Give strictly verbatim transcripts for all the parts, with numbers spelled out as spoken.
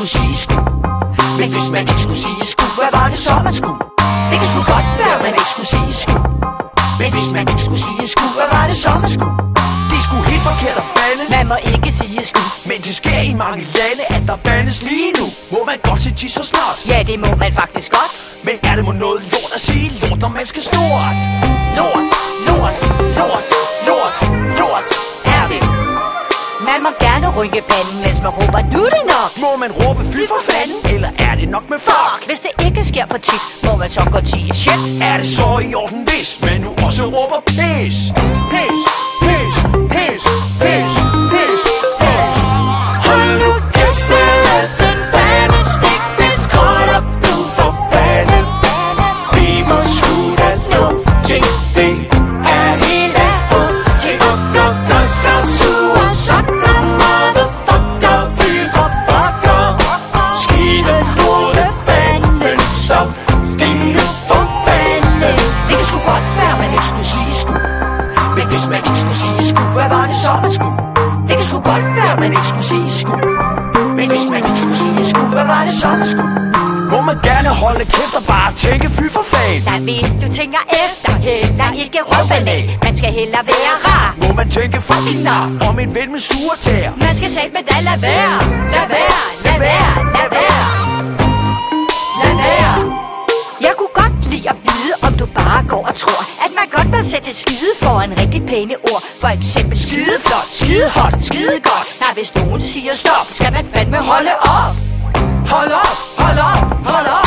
skulle sige sku. Men hvis man ikke skulle sige sku, hvad var det så man skulle? Det kan sgu godt være, man ikke skulle sige sku. Men hvis man ikke skulle sige sku, hvad var det så man skulle? Det er sgu helt forkert at bande. Man må ikke sige sku. Men det sker i mange lande, at der bandes lige nu. Må man godt sige tis og snot? Ja, det må man faktisk godt. Men er det må noget lort at sige lort, når man skal stort? Lort, lort, lort, lort, lort er det. Man må gerne rynke panden, mens man råber, nu er det nok. Må man råbe fy for fanden, eller er det nok med fuck? Hvis det ikke sker for tit, må man så godt sige shit. Er det så i orden, hvis man nu også råber pis? Pis, pis, pis, pis, pis, pis. Hold nu kæft med den bane, stik det skråt op nu for fanden. Vi må sgu da nå til det er helt af hund til okker, gokker, suger, sokker, motherfucker, fy for pokker. Skide lorte banden, stop det nu for fanden. Det kan sgu godt være, man ikke skulle sige sku. Men hvis man ikke skulle sige sku, hvad var det så man skulle? Det kan sgu godt være, man ikke skulle sige sku. Men hvis man ikke skulle sige sku, hvad var det så man skulle? Må man gerne holde kæft og bare tænke fy for fan? Nej, hvis du tænker efter, heller ikke røvbanal. Man skal hellere være rar. Må man tænke fucking nar om en ven med sure tæer? Man skal sætte med da lad være. Lad være, lad være, lad være. Lad være. Jeg kunne godt lide at vide, om du bare går og tror, at man godt må sætte skide foran rigtig pæne ord. For eksempel skide flot, skide hot, skide godt. Nej, hvis nogen siger stop, skal man fandme holde op. Hold op, hold op, hold op.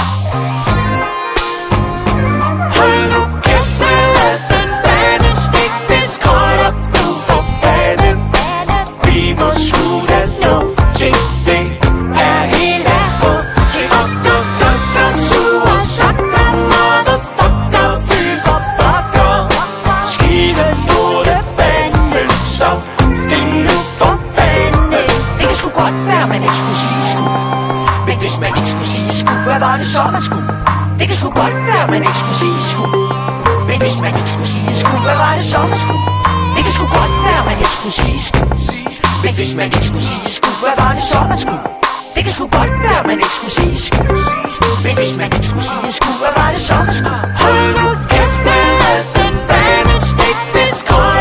Hold nu kæft med den bane, stik det skråt op nu for fanden. Vi må sgu da nå til det er helt af hund til okker, gokker, suger, sokker, motherfucker, fy for pokker. Skide lorte banden, stop det nu for fanden. Det kan sgu godt være, man ikke skulle sige sku. Men hvis man ikke skulle sige sku, hvad var det så man skulle? Det kan sgu godt være, man ikke skulle sige sku. Men hvis man ikke skulle sige sku, hvad var det så man skulle? Det kan sgu godt være, man ikke skulle sige sku. Men hvis man ikke skulle sige sku, hvad var det så man skulle? Det kan sgu godt være, man ikke skulle sige sku. Men hvis man ikke skulle sige sku, hvad var det så man skulle? Hold nu kæft med den bane, stik det skråt.